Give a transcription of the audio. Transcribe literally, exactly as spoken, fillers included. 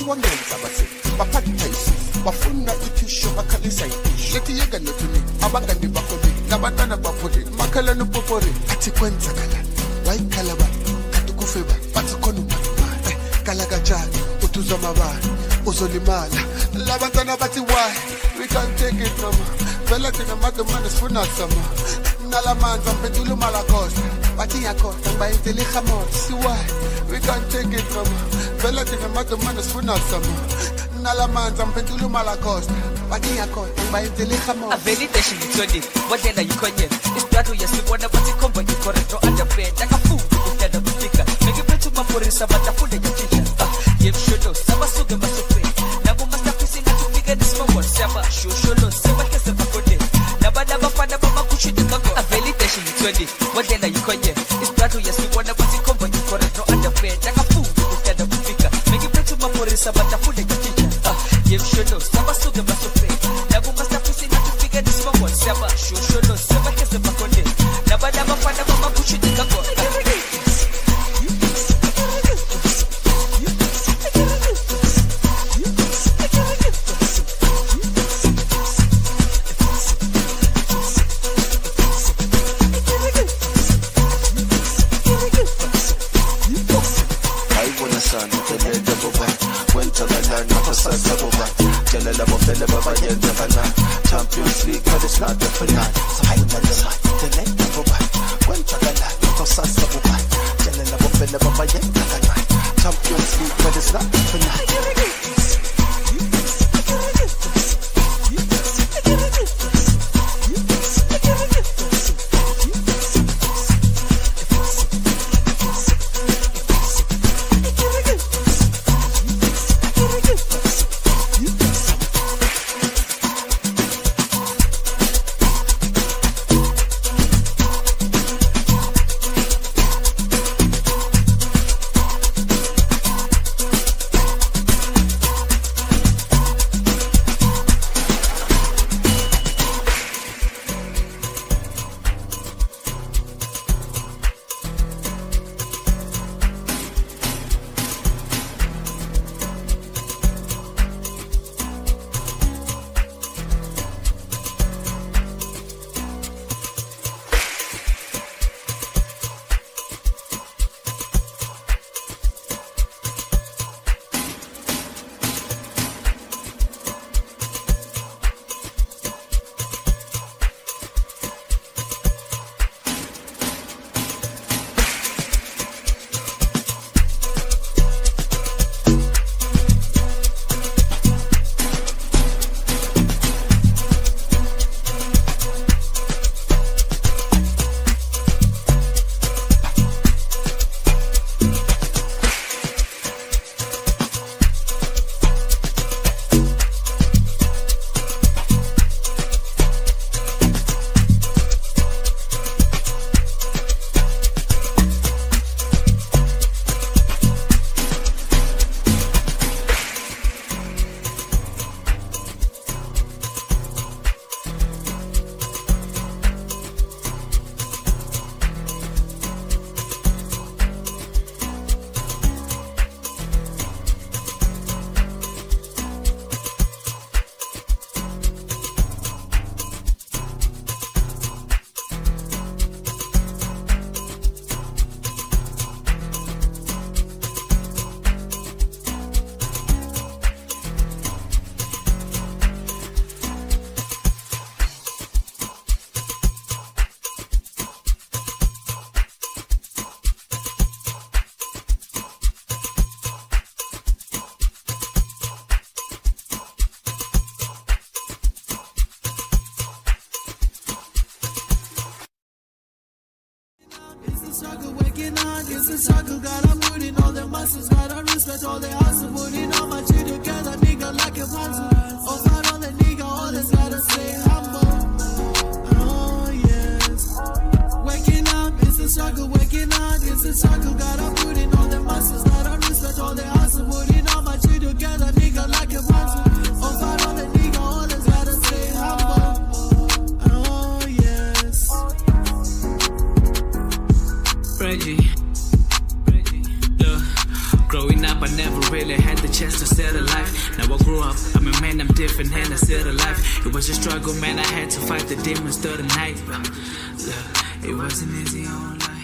wangenza bathi baphathayisi bafuna ithisho bakhalisa ithisho lethi yeka nothini abangani bakhole nabantwana baphole makhalana popori athi kwenzakala wayikhala ba kanti kufe ba bathi khona umama kala kanjani uthuzwa mabala uzolimala labantwana bathi why we can't take it no more vela thina madumane sifuna sama nalamanza mpendula mala costa bathi yakhosta ngibayenzele ihamot si why we can't take it no more vela thina madumane sifuna sama nalamanza mpendula mala costa bathi yakhosta ngibayenzele ihamot avelideshe ngithoni wadlela yikhonye isidwathu yasibona bathi khomba icorridor underbed akafundi ukutanda kufika ngikuphethe umapurisa batafunda yithisha yemshodo sabasuke basufwe nabo mastafisi natufika nisimo siyaba shosholo sebakese bakode nabana bafana bamakushi dikago avelideshe ngithoni wadlela yikhonye isidwathu yasibona bathi khomba icorridor underbed akafundi ukutanda kufika ngikuphethe umapurisa batafunda yithisha yemshodo sabasuke basufwe nabo mastafisi natufika nisimo siyaba shosholo sebakese bakode nabana bafana bamakushi dikago Champions League, but it's not the finale. So I know the side, the leg never back. When Tagala, not a sasa bubai. Tell a buffet never buy it. Champions League, but it's not the finale. It's a struggle, gotta put in all the muscles, gotta respect all the hustle, putting all my shit together, nigga, like a puzzle. Oh, fight on the nigga, always gotta stay humble. Oh, yes. Waking up, it's a struggle, waking up, it's a struggle, gotta put in all the muscles, gotta respect all the hustle, putting all my shit together, nigga, like a puzzle. Oh, fight on the nigga, always gotta stay humble. Oh, yes. Reggie. Growing up, I never really had the chance to settle life. Now I grew up, I'm a man, I'm different, and I settled life. It was a struggle, man, I had to fight the demons through the night. Look, it wasn't easy on life.